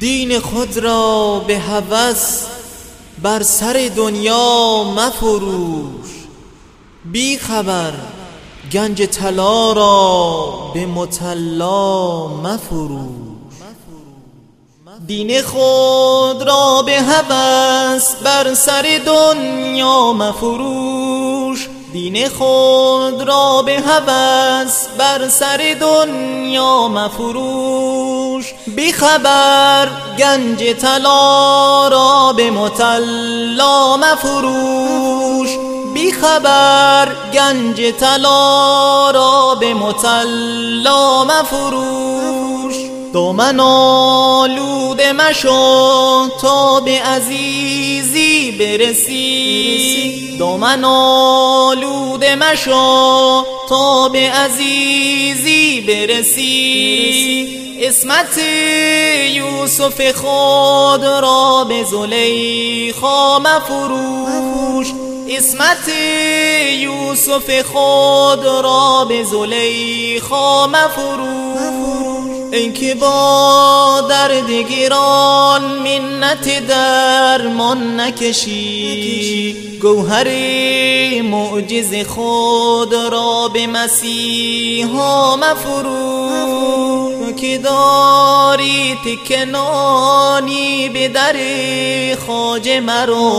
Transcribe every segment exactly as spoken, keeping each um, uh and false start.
دین خود را به هوس بر سر دنیا مفروش، بی خبر گنج طلا را به مطلا مفروش. دین خود را به هوس بر سر دنیا مفروش، دین خود را به هوس بر سر دنیا مفروش، بی خبر گنج طلا را به مطلا مفروش، بی خبر گنج طلا را به مطلا مفروش. دامن آلوده مشو تا به عزیزی برسی، دامن آلوده مشو تا به عزیزی برسی. عصمت یوسف خود را به زلیخا مفروش، عصمت یوسف خود را به زلیخا مفروش. ای که با دردگیران منت درمان نکشی، گوهر معجز خود را به مسیحا مفروش. که داری تکه نانی به در خواجه مرو،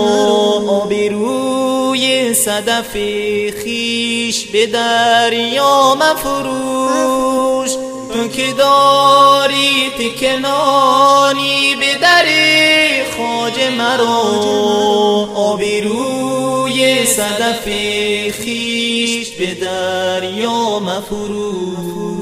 آبروی صدف خویش به دریا مفروش. تو که داری تکه نانی به در خواجه مرو، آبروی صدف خویش به دریا مفروش.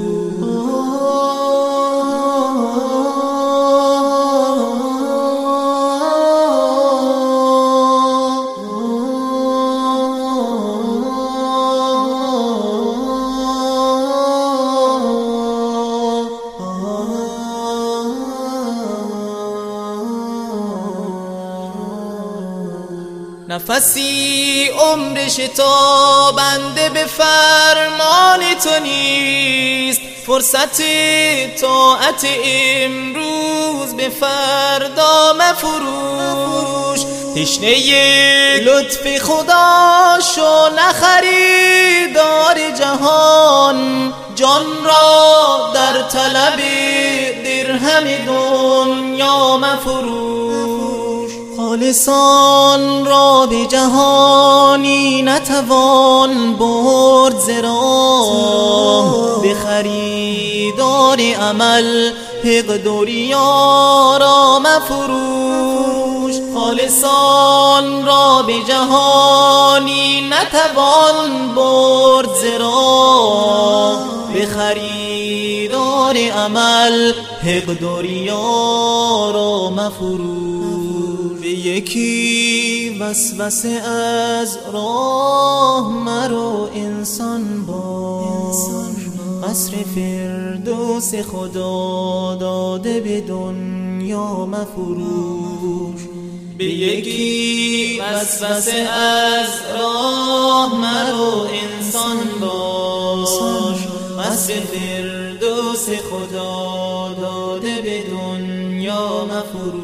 نفسی عمر شتابنده به فرمان تو نیست، فرصت طاعت امروز به فردا مفروش. تشنه لطف خدا شو نه خریدار جهان، جان را در طلب درهم دنیا مفروش. خالصان را به جهانی نتوان برد ز راه، به خریدار عمل حقد و ریا را مفروش. خالصان را به جهانی نتوان برد ز راه، به خریدار عمل حقد و ریا را مفروش. به یکی وسوسه از راه مرو انسان باش، قصر فردوس خدا داده به دنیا مفروش. به یکی وسوسه از راه مرو انسان باش، قصر فردوس خدا داده به دنیا مفروش.